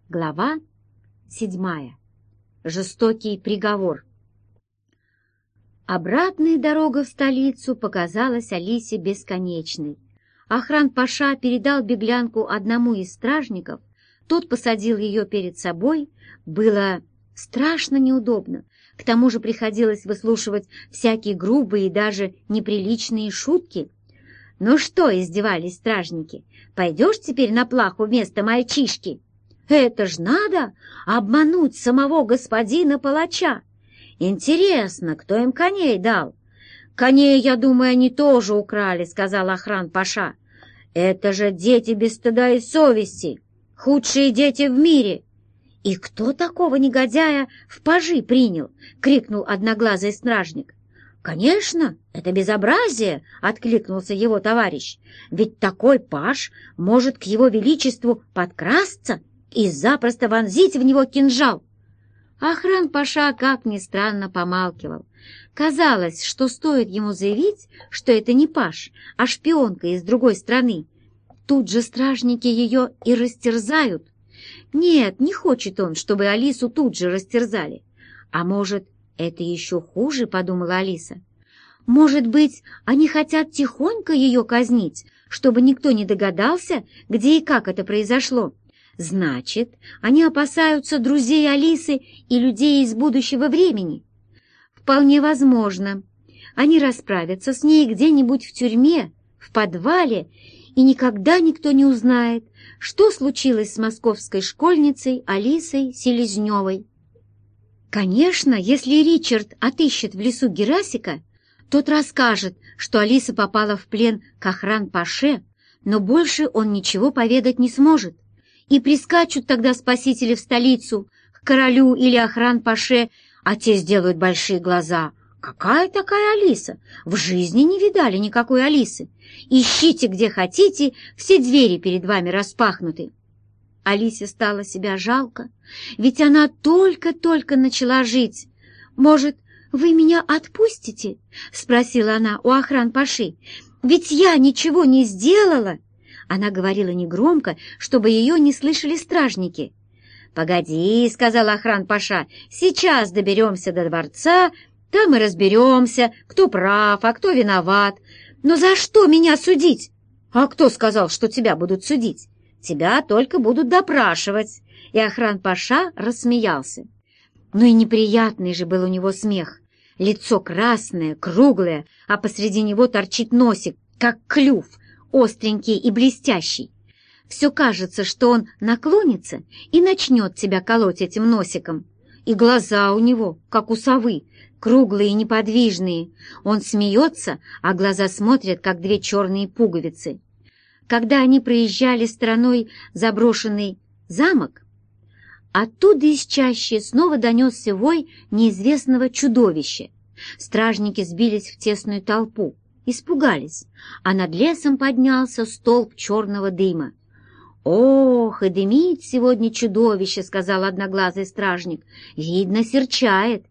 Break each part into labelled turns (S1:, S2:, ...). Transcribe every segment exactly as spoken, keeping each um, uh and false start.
S1: Глава седьмая. Жестокий приговор. Обратная дорога в столицу показалась Алисе бесконечной. Охран-паша передал беглянку одному из стражников, тот посадил ее перед собой. Было страшно неудобно, к тому же приходилось выслушивать всякие грубые и даже неприличные шутки. «Ну что?» — издевались стражники. «Пойдешь теперь на плаху вместо мальчишки? Это ж надо обмануть самого господина палача! Интересно, кто им коней дал?» «Коней, я думаю, они тоже украли», — сказал Охран-паша. «Это же дети без стыда и совести, худшие дети в мире!» «И кто такого негодяя в пажи принял?» — крикнул одноглазый стражник. «Конечно, это безобразие!» — откликнулся его товарищ. «Ведь такой паж может к его величеству подкрасться и запросто вонзить в него кинжал». Охран-паша, как ни странно, помалкивал. Казалось, что стоит ему заявить, что это не паж, а шпионка из другой страны, тут же стражники ее и растерзают. Нет, не хочет он, чтобы Алису тут же растерзали. А может, это еще хуже, подумала Алиса. Может быть, они хотят тихонько ее казнить, чтобы никто не догадался, где и как это произошло. Значит, они опасаются друзей Алисы и людей из будущего времени. Вполне возможно, они расправятся с ней где-нибудь в тюрьме, в подвале, и никогда никто не узнает, что случилось с московской школьницей Алисой Селезневой. Конечно, если Ричард отыщет в лесу Герасика, тот расскажет, что Алиса попала в плен к Охран-паше, но больше он ничего поведать не сможет. И прискачут тогда спасители в столицу, к королю или Охран-паше, а те сделают большие глаза. «Какая такая Алиса? В жизни не видали никакой Алисы. Ищите, где хотите, все двери перед вами распахнуты». Алисе стало себя жалко, ведь она только-только начала жить. «Может, вы меня отпустите?» — спросила она у Охран-паши. «Ведь я ничего не сделала». Она говорила негромко, чтобы ее не слышали стражники. «Погоди», — сказал Охран-паша, — «сейчас доберемся до дворца, там и разберемся, кто прав, а кто виноват. Но за что меня судить?» «А кто сказал, что тебя будут судить? Тебя только будут допрашивать». И Охран-паша рассмеялся. Ну и неприятный же был у него смех. Лицо красное, круглое, а посреди него торчит носик, как клюв, остренький и блестящий. Все кажется, что он наклонится и начнет тебя колоть этим носиком. И глаза у него, как у совы, круглые и неподвижные. Он смеется, а глаза смотрят, как две черные пуговицы. Когда они проезжали стороной заброшенный замок, оттуда из чащи снова донесся вой неизвестного чудовища. Стражники сбились в тесную толпу, испугались, а над лесом поднялся столб черного дыма. «Ох, и дымит сегодня чудовище», — сказал одноглазый стражник. «Видно, серчает».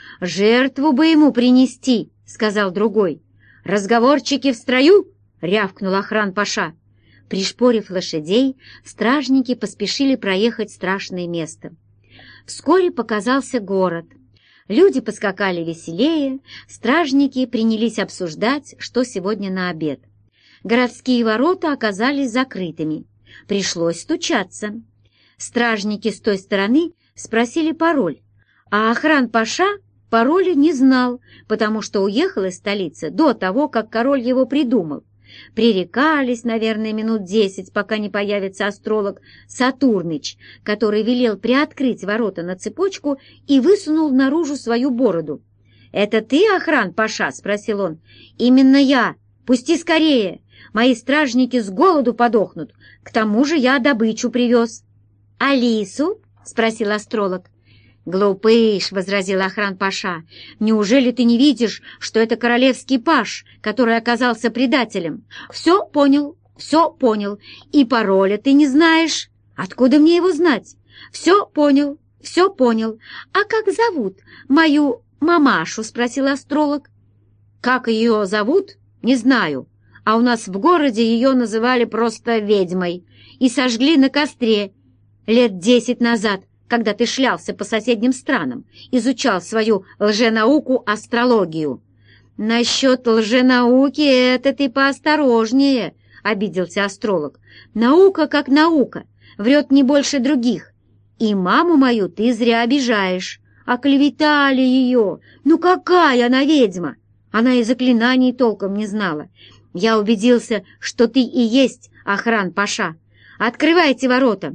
S1: «Жертву бы ему принести», — сказал другой. «Разговорчики в строю?» — рявкнул Охран-паша. Пришпорив лошадей, стражники поспешили проехать страшное место. Вскоре показался город. Люди поскакали веселее, стражники принялись обсуждать, что сегодня на обед. Городские ворота оказались закрытыми. Пришлось стучаться. Стражники с той стороны спросили пароль, а Охран-паша пароля не знал, потому что уехал из столицы до того, как король его придумал. Пререкались, наверное, минут десять, пока не появится астролог Сатурныч, который велел приоткрыть ворота на цепочку и высунул наружу свою бороду. «Это ты, Охран-паша?» — спросил он. «Именно я. Пусти скорее. Мои стражники с голоду подохнут. К тому же я добычу привез». «Алису?» — спросил астролог. «Глупыш», — возразил Охран-паша, — «неужели ты не видишь, что это королевский паж, который оказался предателем? Все понял, все понял, и пароля ты не знаешь. Откуда мне его знать? Все понял, все понял. А как зовут мою мамашу?» — спросил астролог. «Как ее зовут? Не знаю, а у нас в городе ее называли просто ведьмой и сожгли на костре. лет десять назад, когда ты шлялся по соседним странам, изучал свою лженауку астрологию». «Насчет лженауки это ты поосторожнее», — обиделся астролог. «Наука как наука, врет не больше других. И маму мою ты зря обижаешь. Оклеветали ее. Ну какая она ведьма? Она и заклинаний толком не знала. Я убедился, что ты и есть Охран-паша. Открывайте ворота.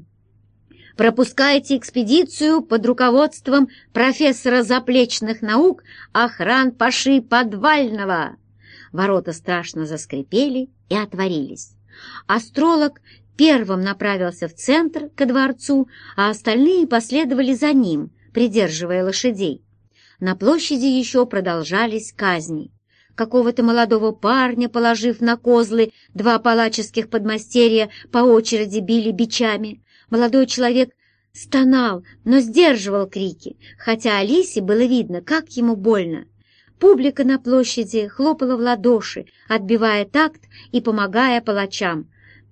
S1: Пропускайте экспедицию под руководством профессора заплечных наук Охран-паши Подвального». Ворота страшно заскрипели и отворились. Астролог первым направился в центр, ко дворцу, а остальные последовали за ним, придерживая лошадей. На площади еще продолжались казни. Какого-то молодого парня, положив на козлы, два палаческих подмастерья по очереди били бичами. Молодой человек стонал, но сдерживал крики, хотя Алисе было видно, как ему больно. Публика на площади хлопала в ладоши, отбивая такт и помогая палачам.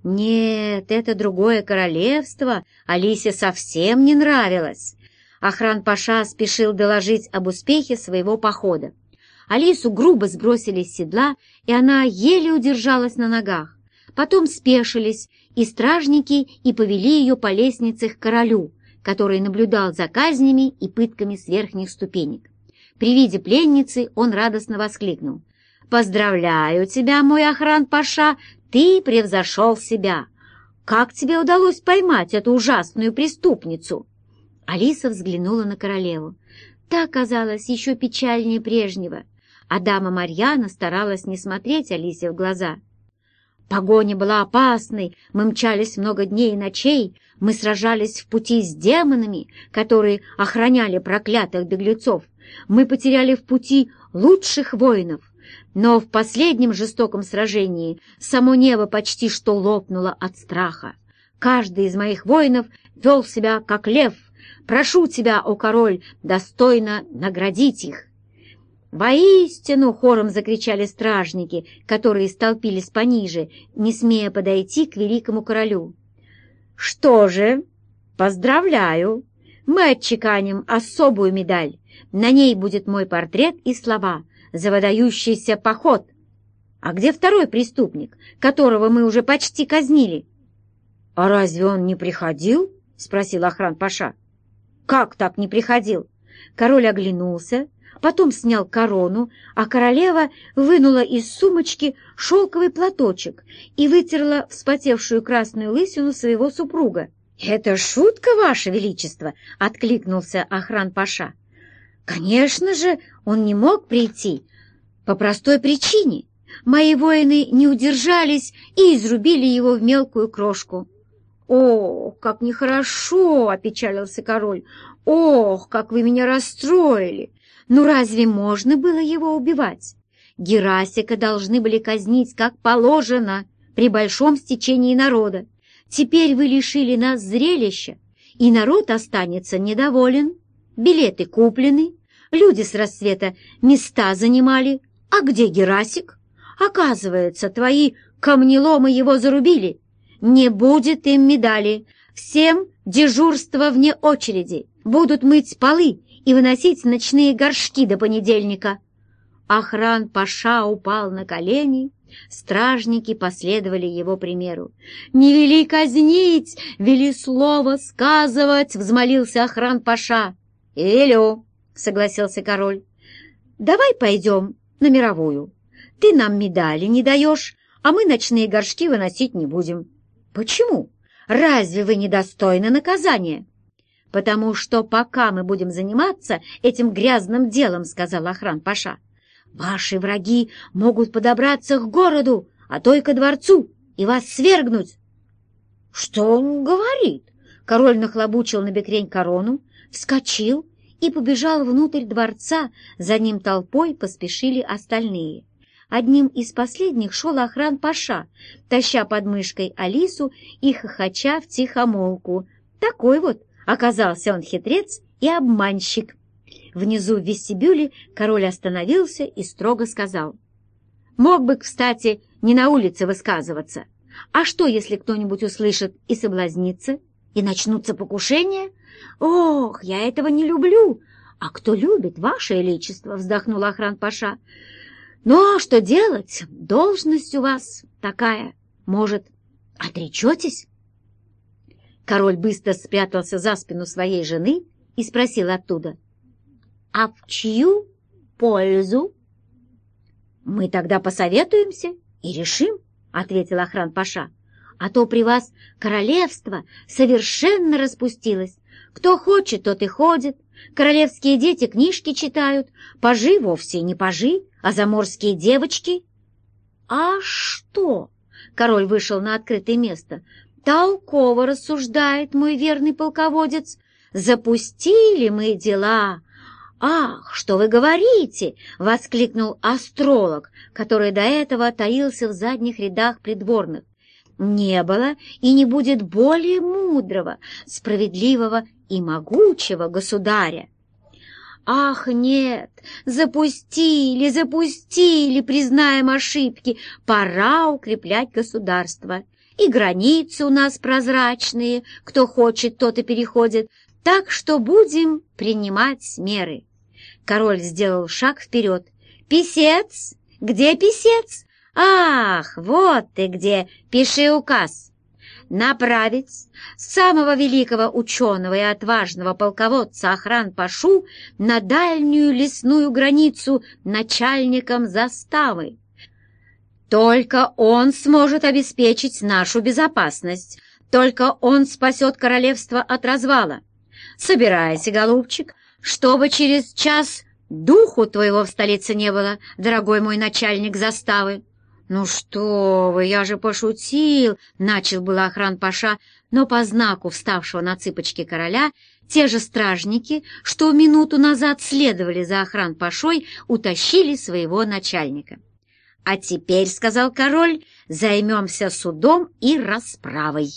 S1: Нет, это другое королевство Алисе совсем не нравилось. Охран-паша спешил доложить об успехе своего похода. Алису грубо сбросили с седла, и она еле удержалась на ногах. Потом спешились и стражники и повели ее по лестнице к королю, который наблюдал за казнями и пытками с верхних ступенек. При виде пленницы он радостно воскликнул: «Поздравляю тебя, мой Охран-паша, ты превзошел себя! Как тебе удалось поймать эту ужасную преступницу?» Алиса взглянула на королеву. Та казалась еще печальнее прежнего, а дама Марьяна старалась не смотреть Алисе в глаза. «Погоня была опасной, мы мчались много дней и ночей, мы сражались в пути с демонами, которые охраняли проклятых беглецов, мы потеряли в пути лучших воинов, но в последнем жестоком сражении само небо почти что лопнуло от страха. Каждый из моих воинов вел себя как лев. Прошу тебя, о король, достойно наградить их». «Воистину!» — хором закричали стражники, которые столпились пониже, не смея подойти к великому королю. «Что же, поздравляю! Мы отчеканим особую медаль. На ней будет мой портрет и слова «За выдающийся поход». А где второй преступник, которого мы уже почти казнили?» «А разве он не приходил?» — спросил Охран-паша. «Как так не приходил?» Король оглянулся, потом снял корону, а королева вынула из сумочки шелковый платочек и вытерла вспотевшую красную лысину своего супруга. «Это шутка, ваше величество!» — откликнулся Охран-паша. «Конечно же, он не мог прийти по простой причине. Мои воины не удержались и изрубили его в мелкую крошку». «Ох, как нехорошо!» — опечалился король. «Ох, как вы меня расстроили! Ну разве можно было его убивать? Герасика должны были казнить как положено, при большом стечении народа. Теперь вы лишили нас зрелища, и народ останется недоволен. Билеты куплены, люди с рассвета места занимали. А где Герасик? Оказывается, твои камнеломы его зарубили. Не будет им медали. Всем дежурство вне очереди. Будут мыть полы и выносить ночные горшки до понедельника». Охран-паша упал на колени, стражники последовали его примеру. «Не вели казнить, вели слово сказывать», — взмолился Охран-паша. «Велю», — согласился король. «Давай пойдем на мировую. Ты нам медали не даешь, а мы ночные горшки выносить не будем». «Почему? Разве вы недостойны наказания?» «Потому что пока мы будем заниматься этим грязным делом, — сказал Охран-паша, — ваши враги могут подобраться к городу, а то и ко дворцу, и вас свергнуть». «Что он говорит?» Король нахлобучил на бекрень корону, вскочил и побежал внутрь дворца, за ним толпой поспешили остальные. Одним из последних шел Охран-паша, таща под мышкой Алису и хохоча втихомолку. Такой вот оказался он хитрец и обманщик. Внизу в вестибюле король остановился и строго сказал: «Мог бы, кстати, не на улице высказываться. А что, если кто-нибудь услышит и соблазнится? и начнутся покушения? Ох, я этого не люблю. А кто любит, ваше величество, вздохнул Охран-паша. Ну, а что делать? Должность у вас такая. Может, отречетесь? Король быстро спрятался за спину своей жены и спросил оттуда: «А в чью пользу?» «Мы тогда посоветуемся и решим», — ответил Охран-паша. «А то при вас королевство совершенно распустилось. Кто хочет, тот и ходит. Королевские дети книжки читают, пажи вовсе не пажи, а заморские девочки». «А что?» — король вышел на открытое место. «Толково рассуждает мой верный полководец. Запустили мы дела». «Ах, что вы говорите!» — воскликнул астролог, который до этого таился в задних рядах придворных. «Не было и не будет более мудрого, справедливого и могучего государя». «Ах, нет! Запустили, запустили, признаем ошибки. Пора укреплять государство. И границы у нас прозрачные, кто хочет, тот и переходит, так что будем принимать меры». Король сделал шаг вперед. «Писец! Где писец? Ах, вот ты где! Пиши указ. Направить самого великого ученого и отважного полководца Охран-пашу на дальнюю лесную границу начальником заставы. Только он сможет обеспечить нашу безопасность, только он спасет королевство от развала. Собирайся, голубчик, чтобы через час духу твоего в столице не было, дорогой мой начальник заставы». «Ну что вы, я же пошутил», — начал было Охран-паша, но по знаку вставшего на цыпочки короля те же стражники, что минуту назад следовали за Охран-пашой, утащили своего начальника. «А теперь, — сказал король, — займемся судом и расправой».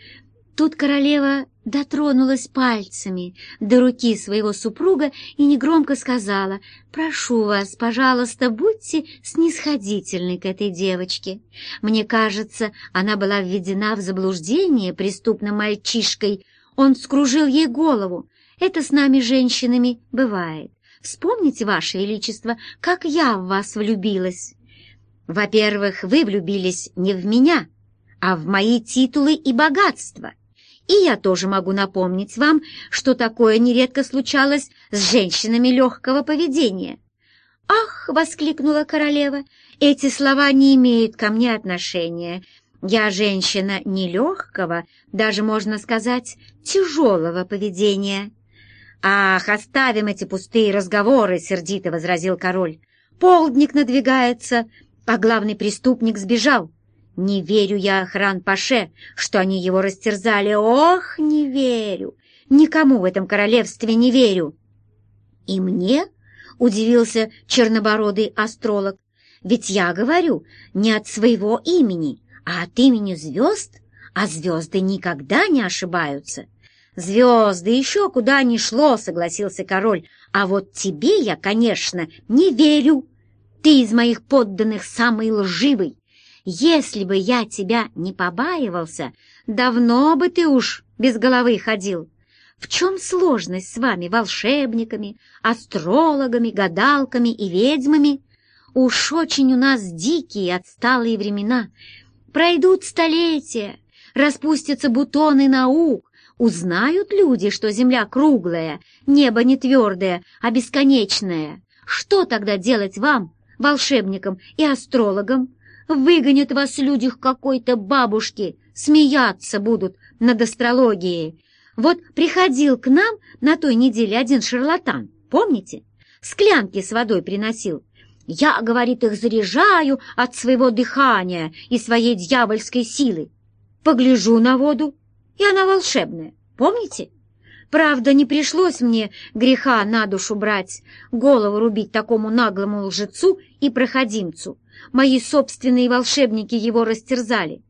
S1: Тут королева дотронулась пальцами до руки своего супруга и негромко сказала: «Прошу вас, пожалуйста, будьте снисходительны к этой девочке. Мне кажется, она была введена в заблуждение преступным мальчишкой. Он вскружил ей голову. Это с нами, женщинами, бывает. Вспомните, ваше величество, как я в вас влюбилась. Во-первых, вы влюбились не в меня, а в мои титулы и богатства. И я тоже могу напомнить вам, что такое нередко случалось с женщинами легкого поведения». «Ах!» — воскликнула королева, — «эти слова не имеют ко мне отношения. Я женщина нелегкого, даже, можно сказать, тяжелого поведения». «Ах, оставим эти пустые разговоры!» — сердито возразил король. «Полдник надвигается, а главный преступник сбежал. Не верю я Охран-паше, что они его растерзали. Ох, не верю! Никому в этом королевстве не верю!» «И мне?» — удивился чернобородый астролог. «Ведь я говорю не от своего имени, а от имени звезд, а звезды никогда не ошибаются». «Звезды еще куда ни шло», — согласился король. «А вот тебе я, конечно, не верю. Ты из моих подданных самый лживый. Если бы я тебя не побаивался, давно бы ты уж без головы ходил. В чем сложность с вами, волшебниками, астрологами, гадалками и ведьмами? Уж очень у нас дикие отсталые времена. Пройдут столетия, распустятся бутоны наук, узнают люди, что земля круглая, небо не твердое, а бесконечное. Что тогда делать вам, волшебникам и астрологам? Выгонят вас люди к какой-то бабушке, смеяться будут над астрологией. Вот приходил к нам на той неделе один шарлатан, помните? Склянки с водой приносил. Я, говорит, их заряжаю от своего дыхания и своей дьявольской силы. Погляжу на воду, и она волшебная, помните? Правда, не пришлось мне греха на душу брать, голову рубить такому наглому лжецу и проходимцу. Мои собственные волшебники его растерзали.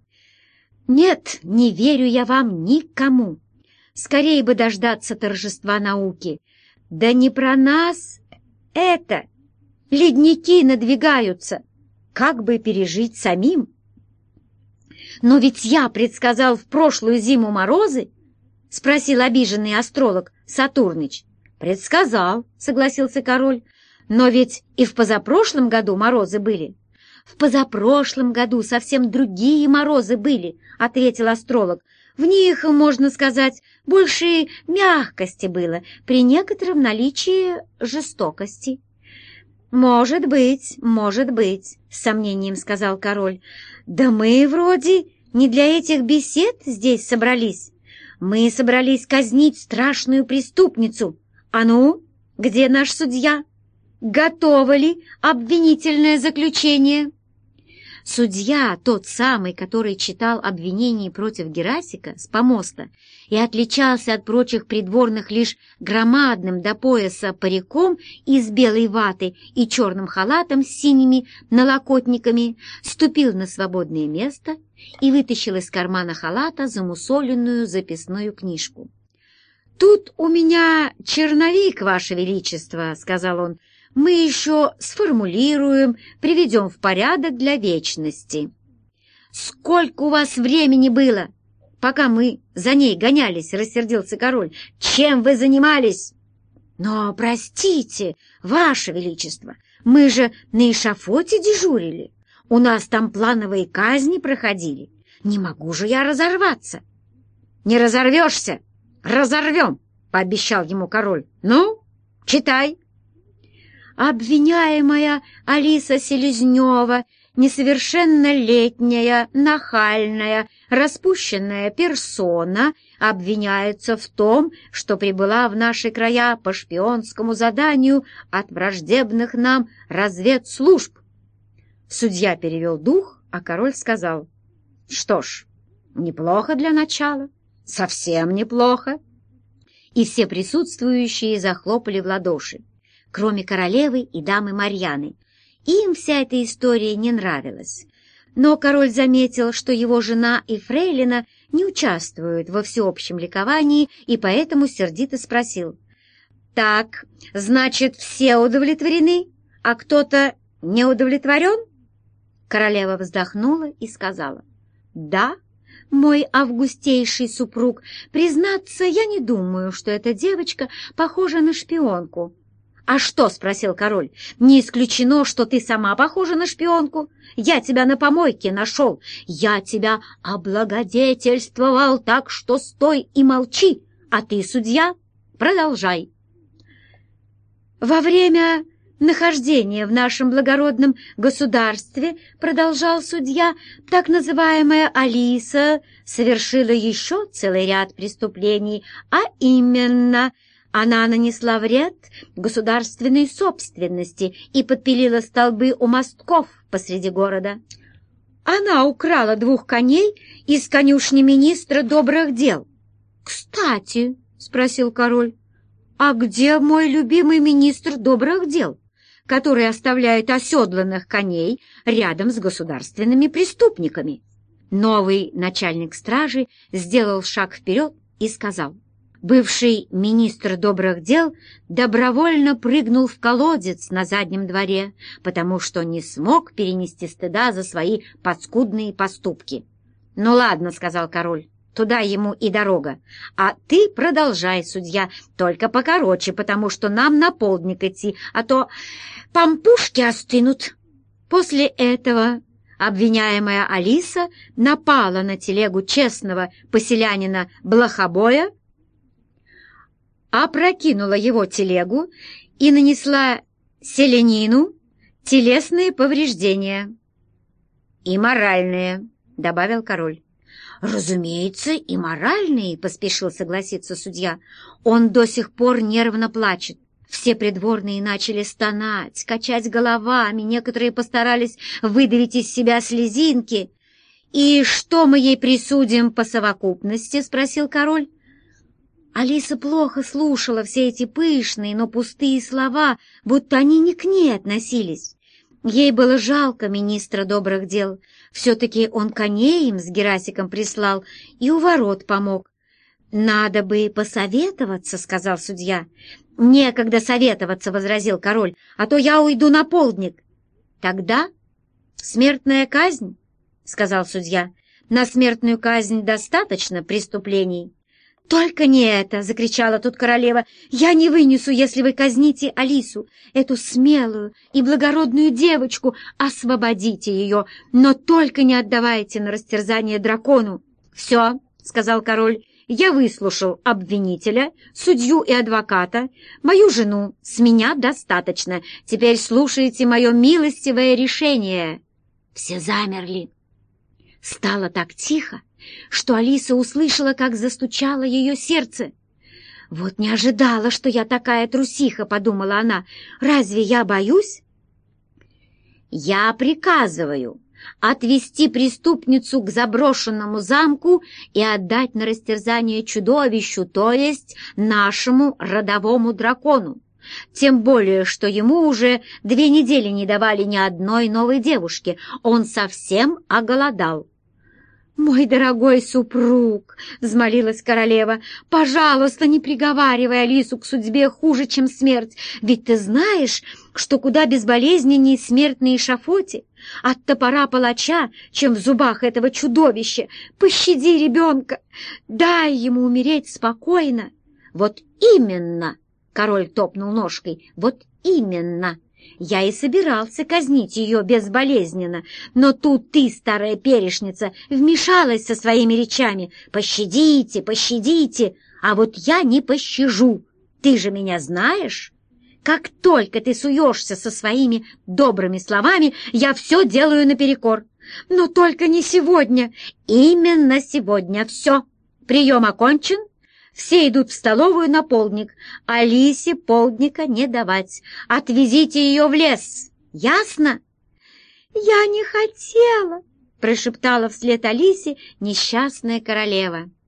S1: Нет, не верю я вам никому. Скорее бы дождаться торжества науки. Да не про нас это. Ледники надвигаются. Как бы пережить самим? Но ведь я предсказал в прошлую зиму морозы. спросил обиженный астролог Сатурныч. «Предсказал», — согласился король. «Но ведь и в позапрошлом году морозы были». «В позапрошлом году совсем другие морозы были», — ответил астролог. «В них, можно сказать, больше мягкости было, при некотором наличии жестокости». «Может быть, может быть», — с сомнением сказал король. «Да мы вроде не для этих бесед здесь собрались. Мы собрались казнить страшную преступницу. А ну, где наш судья? Готово ли обвинительное заключение?» Судья, тот самый, который читал обвинение против Герасика с помоста и отличался от прочих придворных лишь громадным до пояса париком из белой ваты и черным халатом с синими налокотниками, ступил на свободное место и вытащил из кармана халата замусоленную записную книжку. «Тут у меня черновик, Ваше Величество», — сказал он. «Мы еще сформулируем, приведем в порядок для вечности». «Сколько у вас времени было, пока мы за ней гонялись?» — рассердился король. «Чем вы занимались?» «Но, простите, Ваше Величество, мы же на эшафоте дежурили. У нас там плановые казни проходили. Не могу же я разорваться». «Не разорвешься, разорвем», — пообещал ему король. «Ну, читай». Обвиняемая Алиса Селезнева, несовершеннолетняя, нахальная, распущенная персона, обвиняется в том, что прибыла в наши края по шпионскому заданию от враждебных нам разведслужб. Судья перевел дух, а король сказал: «Что ж, неплохо для начала, совсем неплохо». И все присутствующие захлопали в ладоши, кроме королевы и дамы Марьяны. Им вся эта история не нравилась. Но король заметил, что его жена и фрейлина не участвуют во всеобщем ликовании, и поэтому сердито спросил: «Так, значит, все удовлетворены, а кто-то не удовлетворен?» Королева вздохнула и сказала: «Да, мой августейший супруг, признаться, я не думаю, что эта девочка похожа на шпионку». «А что?» — спросил король. «Не исключено, что ты сама похожа на шпионку. Я тебя на помойке нашел. Я тебя облагодетельствовал, так что стой и молчи. А ты, судья, продолжай». «Во время нахождения в нашем благородном государстве, — продолжал судья, — так называемая Алиса совершила еще целый ряд преступлений, а именно... Она нанесла вред государственной собственности и подпилила столбы у мостков посреди города. Она украла двух коней из конюшни министра добрых дел. «Кстати, — спросил король, — а где мой любимый министр добрых дел, который оставляет оседланных коней рядом с государственными преступниками?» Новый начальник стражи сделал шаг вперед и сказал: «Бывший министр добрых дел добровольно прыгнул в колодец на заднем дворе, потому что не смог перенести стыда за свои паскудные поступки». «Ну ладно, — сказал король, — туда ему и дорога. А ты продолжай, судья, только покороче, потому что нам на полдник идти, а то пампушки остынут». После этого обвиняемая Алиса напала на телегу честного поселянина Блохобоя, опрокинула его телегу и нанесла селянину телесные повреждения. «И моральные», — добавил король. «Разумеется, и моральные», — поспешил согласиться судья. «Он до сих пор нервно плачет». Все придворные начали стонать, качать головами, некоторые постарались выдавить из себя слезинки. «И что мы ей присудим по совокупности?» — спросил король. Алиса плохо слушала все эти пышные, но пустые слова, будто они не к ней относились. Ей было жалко министра добрых дел. Все-таки он коней им с Герасиком прислал и у ворот помог. «Надо бы посоветоваться», — сказал судья. «Некогда советоваться», — возразил король, — «а то я уйду на полдник». «Тогда смертная казнь», — сказал судья. «На смертную казнь достаточно преступлений». «Только не это!» — закричала тут королева. «Я не вынесу, если вы казните Алису, эту смелую и благородную девочку. Освободите ее, но только не отдавайте на растерзание дракону». «Все», — сказал король, — «я выслушал обвинителя, судью и адвоката, мою жену, с меня достаточно. Теперь слушайте мое милостивое решение». Все замерли. Стало так тихо, что Алиса услышала, как застучало ее сердце. «Вот не ожидала, что я такая трусиха», — подумала она. «Разве я боюсь?» «Я приказываю отвести преступницу к заброшенному замку и отдать на растерзание чудовищу, то есть нашему родовому дракону. Тем более, что ему уже две недели не давали ни одной новой девушки. Он совсем оголодал». «Мой дорогой супруг!» — взмолилась королева. «Пожалуйста, не приговаривай Алису к судьбе хуже, чем смерть. Ведь ты знаешь, что куда безболезненнее смерть на эшафоте от топора палача, чем в зубах этого чудовища. Пощади ребенка, дай ему умереть спокойно». «Вот именно!» — король топнул ножкой. «Вот именно! Я и собирался казнить ее безболезненно, но тут ты, старая перешница, вмешалась со своими речами. Пощадите, пощадите, а вот я не пощажу. Ты же меня знаешь? Как только ты суешься со своими добрыми словами, я все делаю наперекор. Но только не сегодня. Именно сегодня все. Прием окончен. Все идут в столовую на полдник. Алисе полдника не давать. Отвезите ее в лес. Ясно?» «Я не хотела», — прошептала вслед Алисе несчастная королева.